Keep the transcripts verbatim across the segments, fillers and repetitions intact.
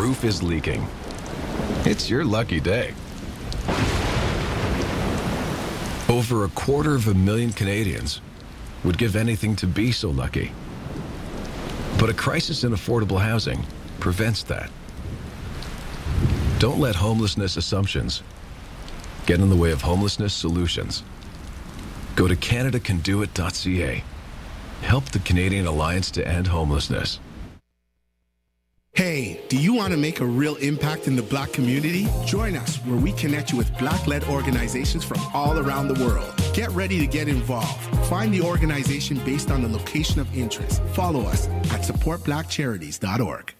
roof is leaking. It's your lucky day. Over a quarter of a million Canadians would give anything to be so lucky. But a crisis in affordable housing prevents that. Don't let homelessness assumptions get in the way of homelessness solutions. Go to canada can do it dot c a. Help the Canadian Alliance to End Homelessness. Hey, do you want to make a real impact in the Black community? Join us where we connect you with Black-led organizations from all around the world. Get ready to get involved. Find the organization based on the location of interest. Follow us at support black charities dot org.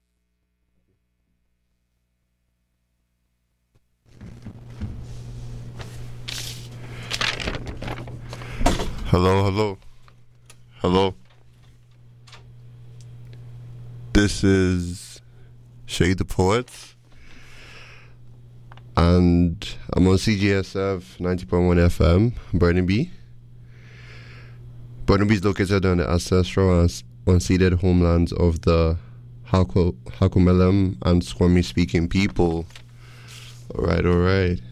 Hello, hello. Hello. This is Shade the Poets, and I'm on C G S F ninety point one F M, Burnaby. Burnaby is located on the ancestral and unceded homelands of the Haku- Hakumelem and Squamish-speaking people. Alright, alright.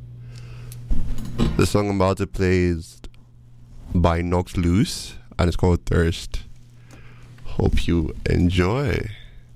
The song I'm about to play is by Knox Loose, and it's called Thirst. Hope you enjoy.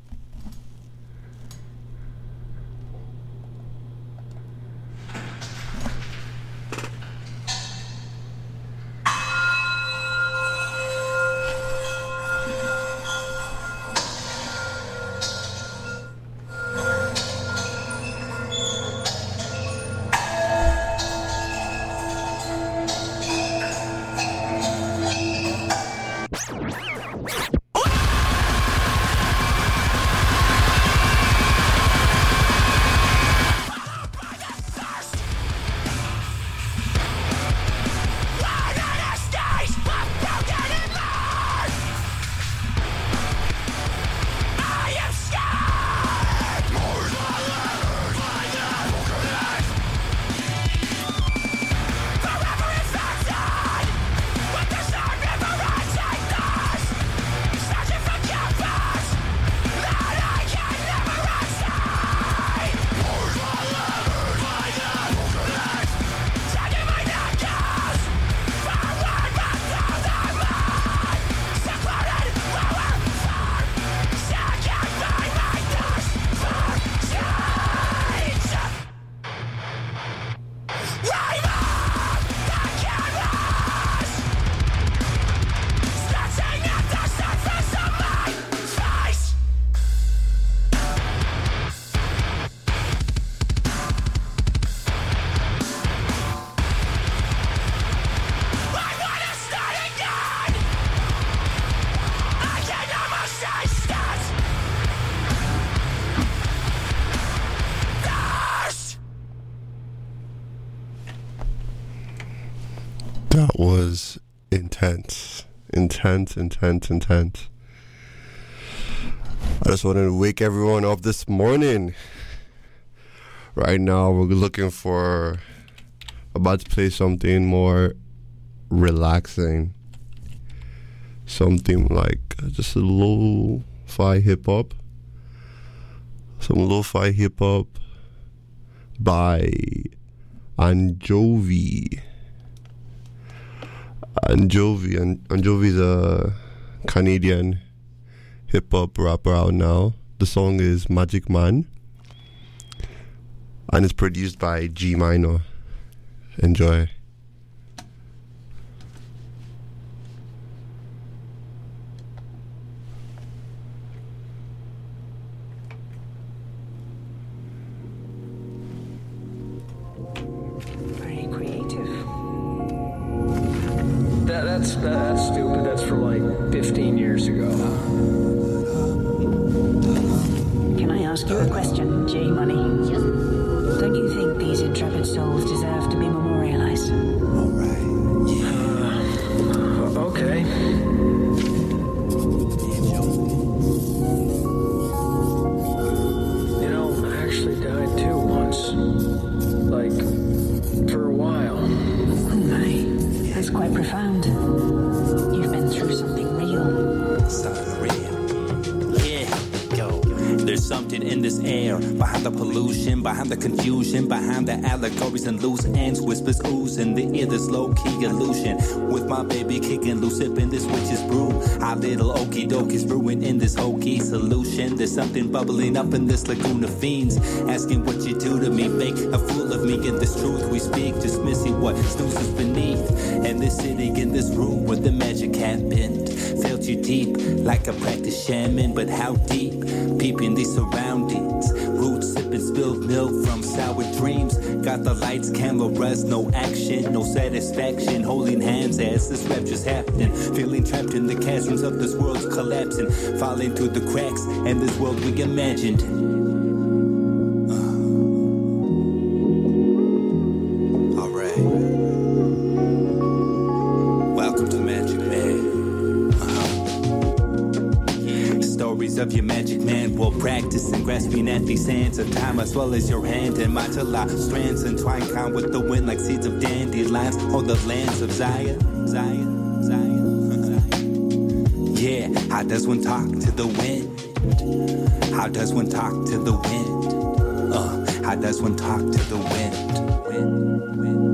That was intense, intense, intense, intense. I just wanted to wake everyone up this morning. Right now, we're looking for, about to play something more relaxing. Something like just a lo-fi hip-hop. Some lo-fi hip-hop by Anjovi. Anjovi, An- Anjovi's a Canadian hip-hop rapper out now. The song is Magic Man, and it's produced by G Minor. Enjoy. Very creative. That, that's, that, that's stupid. That's from like fifteen years ago. Can I ask you a question, J Money? Don't you think these intrepid souls deserve to be memorialized? All right. Yeah. Uh, okay. You know, I actually died too once. Like, for a while. Oh my, that's quite profound. You've been through something real. Something real. Yeah, go. There's something in this air. Behind the pollution, behind the confusion, behind the allegories and loose ends, whispers ooze in the ear, this low-key illusion. With my baby kicking loose, sipping this witch's brew. Our little okie doke is brewing in this hokey solution. There's something bubbling up in this lagoon of fiends, asking what you do to me, make a fool of me. In this truth we speak, dismissing what snoozes beneath. And this city in this room where the magic happened felt you deep, like a practiced shaman, but how deep? Peeping these surroundings, roots sipping spilled milk from sour dreams. Got the lights, cameras, no action, no satisfaction. Holding hands as this rap just happened. Feeling trapped in the chasms of this world's collapsing, falling through the cracks and this world we imagined. Of your magic man, we'll practice and grasping at these hands of time as well as your hand and my tala strands entwined count with the wind like seeds of dandelions on the lands of Zion, Zion, Zion. Yeah, how does one talk to the wind? How does one talk to the wind? Uh, how does one talk to the wind? Wind, wind.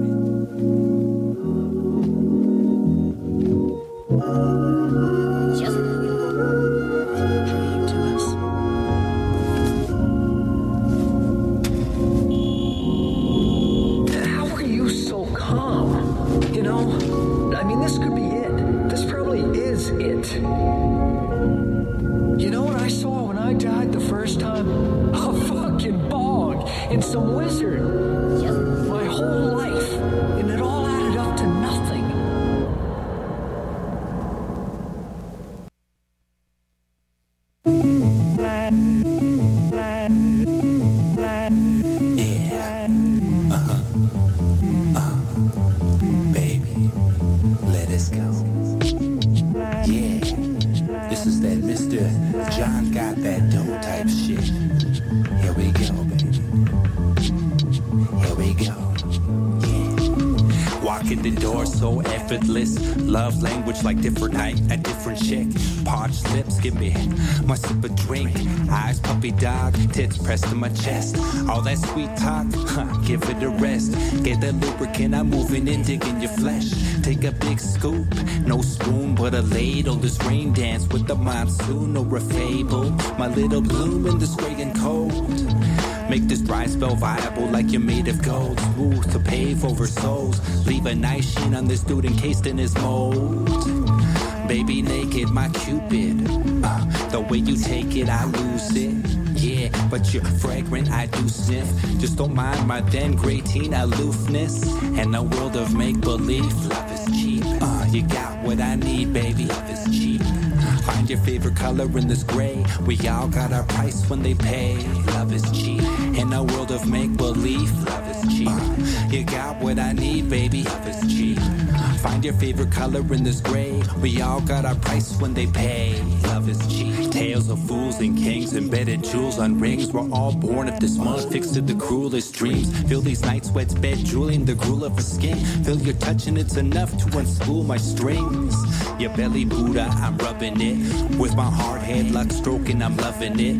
Love language like different night, a different chick. Parched lips, give me my sip of drink. Eyes puppy dog, tits pressed to my chest. All that sweet talk, huh, give it a rest. Get that lubricant, I'm moving in, digging your flesh. Take a big scoop, no spoon but a ladle. This rain dance with the monsoon or a fable. My little bloom in this gray and cold. Make this dry spell viable like you're made of gold. Smooth to pave over souls. Leave a nice sheen on this dude encased in his mold. Baby naked, my cupid. Uh, the way you take it, I lose it. Yeah, but you're fragrant, I do sniff. Just don't mind my then great teen aloofness. And a world of make-believe. Love is cheap. Uh, you got what I need, baby. Love is cheap. Find your favorite color in this gray. We all got our price when they pay. Love is cheap. In a world of make-believe, love is cheap. Uh, you got what I need, baby. Love is cheap. Find your favorite color in this gray. We all got our price when they pay. Love is cheap. Tales of fools and kings, embedded jewels on rings. We're all born of this month, fixed to the cruelest dreams. Feel these night sweats, bed drooling, the gruel of a skin. Feel your touch and it's enough to unspool my strings. Your belly Buddha, I'm rubbing it. With my hard head, luck stroking, I'm loving it.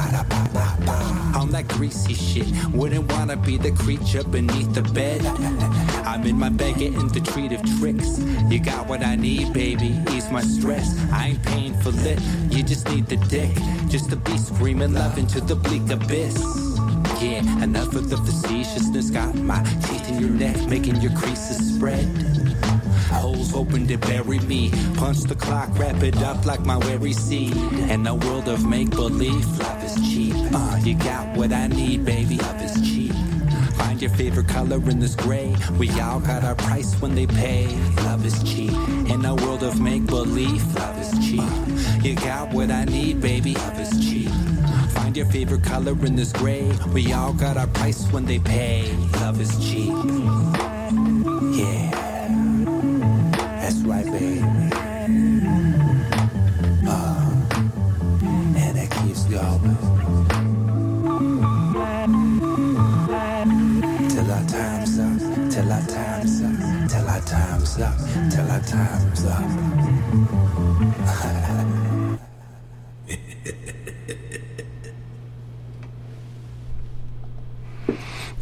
On that greasy shit, wouldn't wanna be the creature beneath the bed. I'm in my bed getting the treat of tricks. You got what I need, baby, ease my stress. I ain't paying for lit, you just need the dick. Just to be screaming love into the bleak abyss. Yeah, enough of the facetiousness. Got my teeth in your neck, making your creases spread. Holes open to bury me. Punch the clock, wrap it up like my weary seed. In a world of make-believe, love is cheap. Uh, you got what I need, baby. Love is cheap. Find your favorite color in this gray. We all got our price when they pay. Love is cheap. In a world of make-believe, love is cheap. Uh, you got what I need, baby. Love is cheap. Find your favorite color in this gray. We all got our price when they pay. Love is cheap. Yeah. That's right, baby. Uh, and it keeps going. Till our time's up, till our time's up, till our time's up, till our time's up.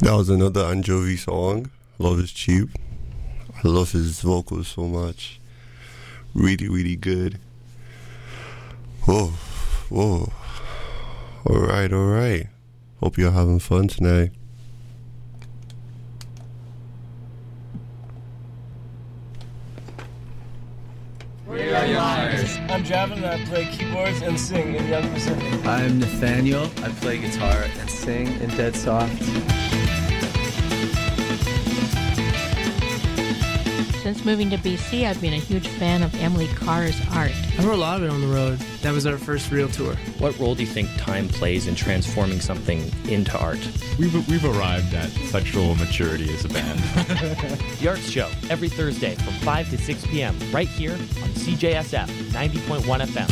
That was another Anjovi song. Love is Cheap. I love his vocals so much. Really, really good. Whoa, whoa. All right, all right. Hope you're having fun tonight. We are yours. I'm Javin and I play keyboards and sing in Young Pacific. I'm Nathaniel. I play guitar and sing in Dead Soft. Since moving to B C, I've been a huge fan of Emily Carr's art. I wrote a lot of it on the road. That was our first real tour. What role do you think time plays in transforming something into art? We've, we've arrived at sexual maturity as a band. The Arts Show, every Thursday from five to six p.m. right here on C J S F ninety point one F M.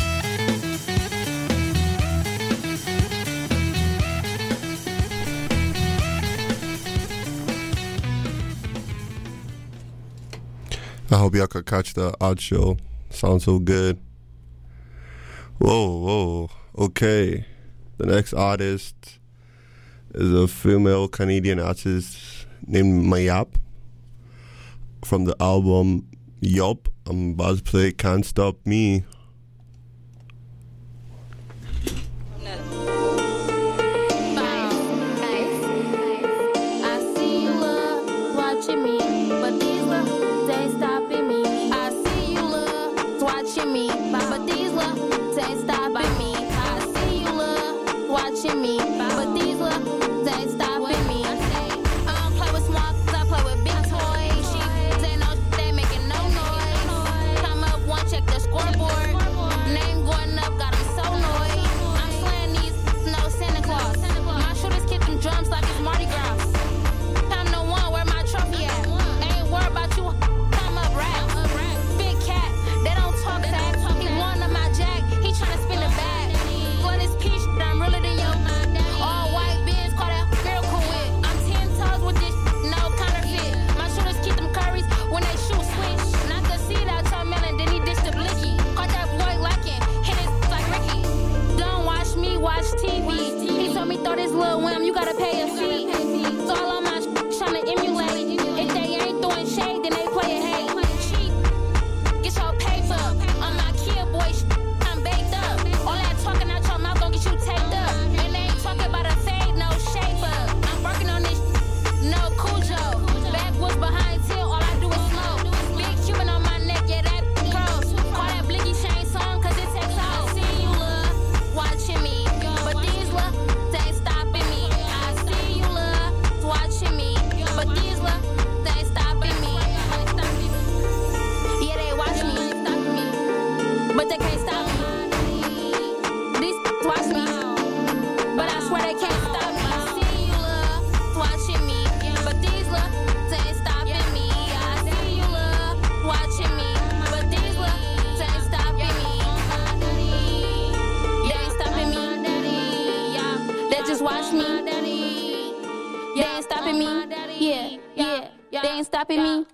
I hope y'all could catch the Odd Show. Sounds so good. Whoa, whoa. Okay. The next artist is a female Canadian artist named Mayap from the album Yup. I'm about to play Can't Stop Me. Me, but these looks ain't stopping me. I don't play with small, I play with big toys. She ain't no, they making no noise. Come up one, check the scoreboard. Name going up, got them so annoyed. I'm slaying these, no Santa Claus. My shooters kick them drums like it's Mardi Gras. Time to one, where my trophy at? Ain't worried about you, come up rap. Big cat, they don't talk that. He one of my jack, he tryna spin the bag. For this peach, I'm realer than you. All white beans, call that miracle whip. I'm ten toes with this, no counterfeit. My shooters keep them curries when they shoot switch. Knock the seed out your melon, then he dish the blicky. Caught that boy lacking, hit his like Ricky. Don't watch me, watch T V. He told me throw this little whim, you gotta pay a fee. So all on my sh- tryna emulate. If they ain't throwing shade, then they play a hate. Cheap, get your paper. On my kid boy, sh- I'm baked up. All that talking out your mouth gon' get you taped up. And they ain't talking about a fade, no shape up. I'm working on this, no Cujo. Backwoods behind till all I do is smoke. Big Cuban on my neck, yeah, that cross. Call that blicky chain song, cause it takes off. I see you, love, watching me. But these love, they ain't stopping me. I see you, love, watching me. But these love, they ain't stopping me. Yeah, they watch me, but they can't stop me. These watch me, but I swear they can't stop me. I see you, love, watching me, but these love, they ain't stopping me. I see you, love, watching me, but these love, they ain't stopping me. They ain't stopping me. Yeah, they just watch me. They ain't stopping me. Yeah, yeah, they ain't stopping me.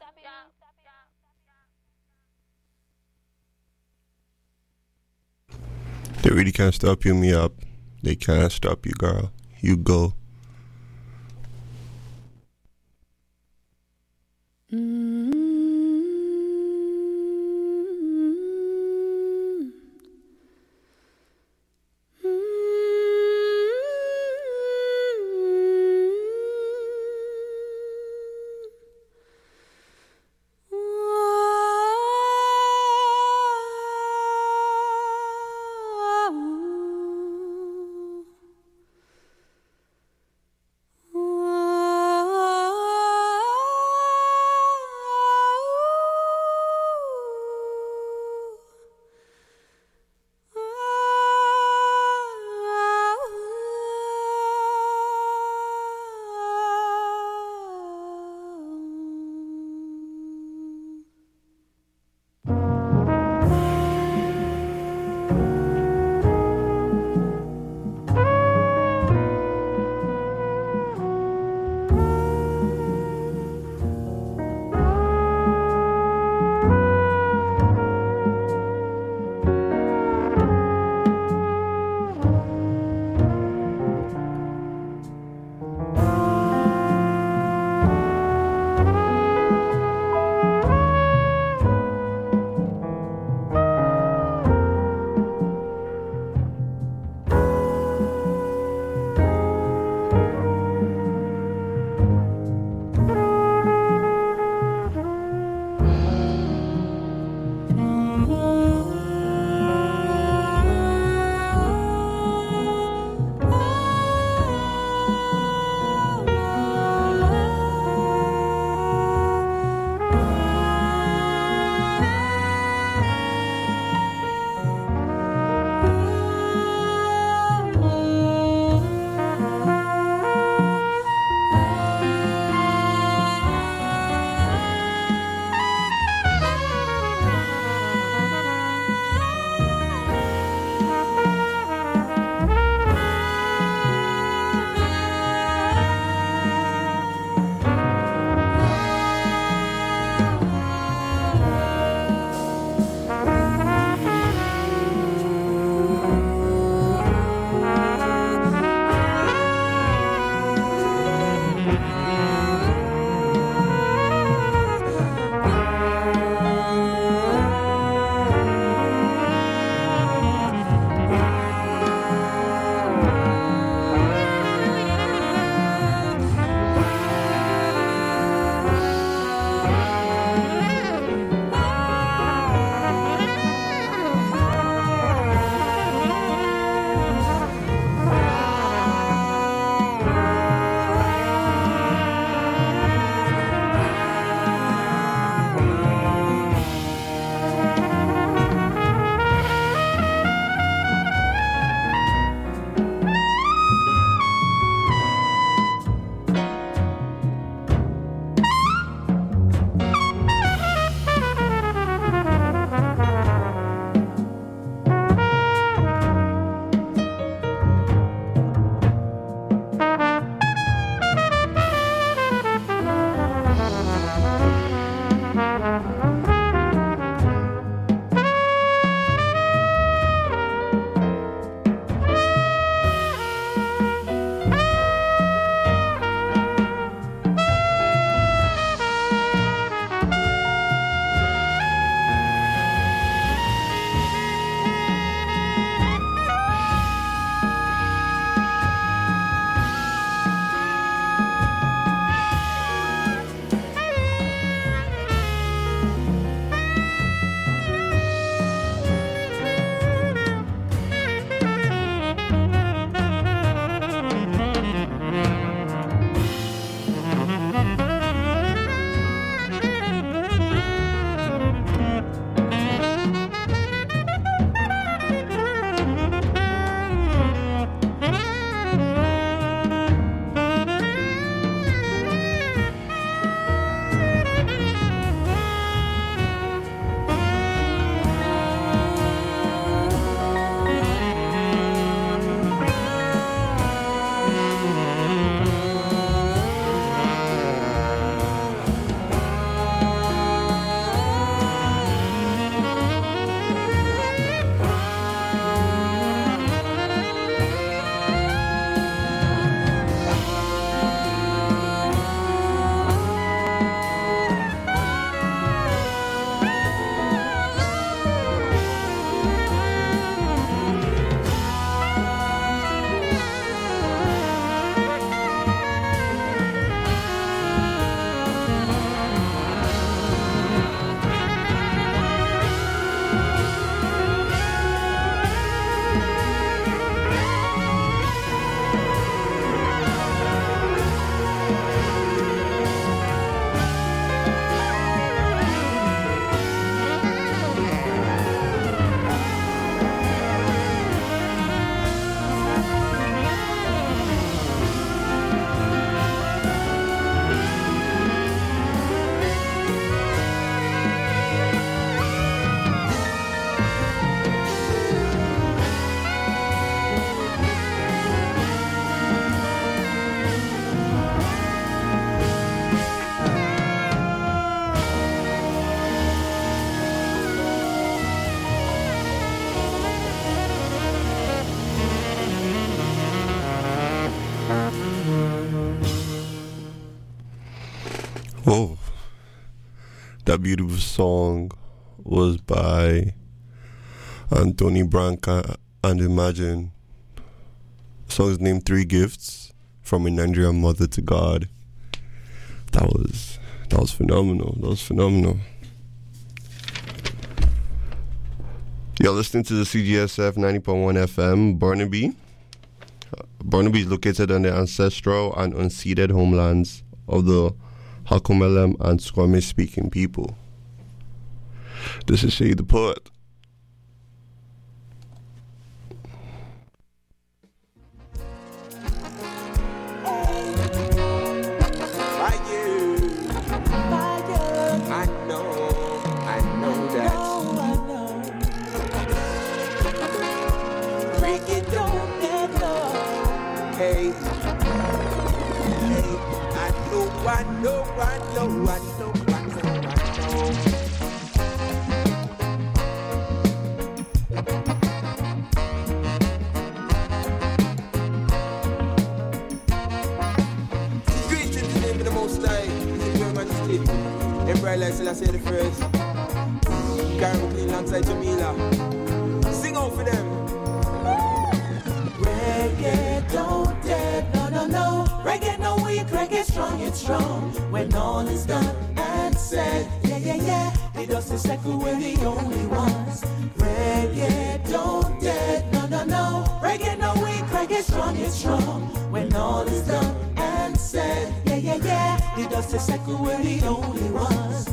They really can't stop you, me up. They can't stop you, girl. You go. That beautiful song was by Anthony Branca and Imagine. The song is named Three Gifts from a Nigerian Mother to God. That was that was phenomenal. That was phenomenal. You're listening to the C G S F ninety point one F M, Burnaby. Uh, Burnaby is located on the ancestral and unceded homelands of the Hakomelem and Squamish-speaking people. This is Shay the Poet. I know, I know, I know, I know, Great in the name of the Most High, in your majesty. Emperor Haile Selassie the first. Caribbean alongside Jamila. Sing out for them. Reggae don't dead, no, no, no. Reggae no weak, reggae strong, it's strong. When all is done and said, yeah, yeah, yeah. The dust is second, we're the only ones. Reggae don't dead, no, no, no. Reggae no weak, reggae strong, it's strong. When all is done and said, yeah, yeah, yeah. The dust is second, we're the only ones.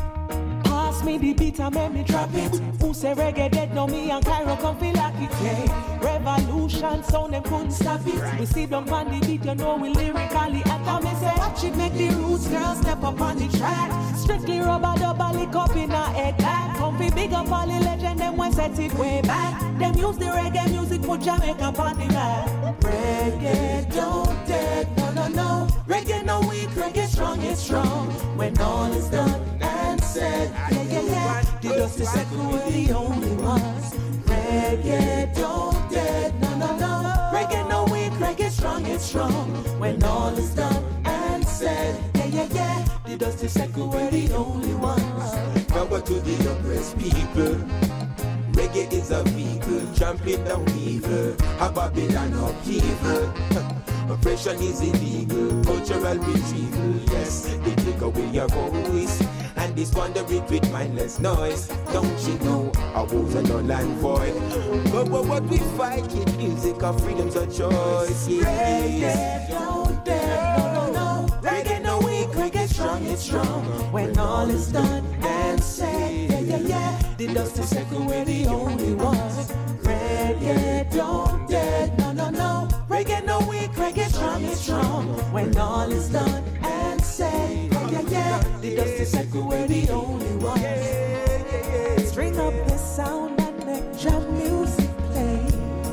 Pass me the beat and make me drop it. Who say reggae dead? No, me and Cairo come feel like it, yeah. Revolution sound, them couldn't stop it. We see them on the beat, you know we lyrically attack. Me say watch it, make the roots girls step up on the track. Strictly rubber double lick up in a head back. Come be big up all the legend, them when set it way back. Them use the reggae music, put Jamaica on the map. Reggae don't dead, no, no, no. Reggae no weak, reggae strong, it's strong. When all is done and said, yeah, yeah, yeah. The dust is second, we're the only ones. Reggae don't dead, no, no, no. Reggae no weak, reggae strong, it's strong. When all is done and said, yeah, yeah, yeah. The dust is second, we're the only ones. Power to the oppressed people. Reggae is a vehicle, trampling down evil. A Babylon upheaval. Oppression is illegal, cultural retrieval. Yes, they take away your voice and they squander it with mindless noise. Don't you know our woes are null and void? But, but what we fight in music, our freedoms of choice. Yes. Reggae don't dead, no, no, no. Reggae no weak, reggae strong, it's strong. When all is done and said, yeah, yeah, yeah. The dust is second, we're the only ones. Reggae don't dead, no, no, no. Reggae no weak, reggae strong, it's strong. When all is done and said, yeah, yeah, yeah. The dust is second, we're the only ones. Yeah, yeah, yeah. String up the sound and make jam music play.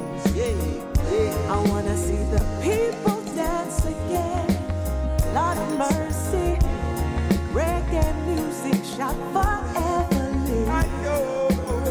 Yeah, yeah. I wanna see the people dance again. Lord of mercy, reggae music shall forever live. I know.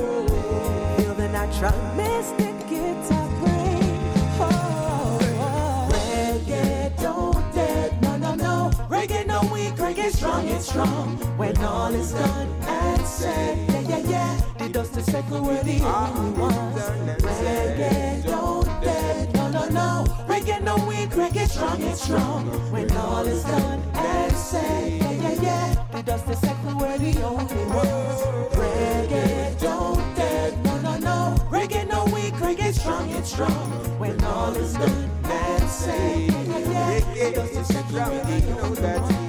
Feel the natural mystic guitar bring. Oh, oh. Reggae don't dead, no, no, no. Reggae no weak, reggae strong, it's strong. When all is done and said, yeah, yeah, yeah. The dust is second, we're the only ones. Reggae don't dead, no, no, no. Reggae no weak, reggae strong, it's strong. When all is done and said, yeah, yeah, yeah. The dust is second, we're the only ones. Reggae don't dead, no, no, no. Reggae no weak, reggae strong, it's strong. When all is done and said, yeah, yeah, yeah. The dust is second, we're the only ones.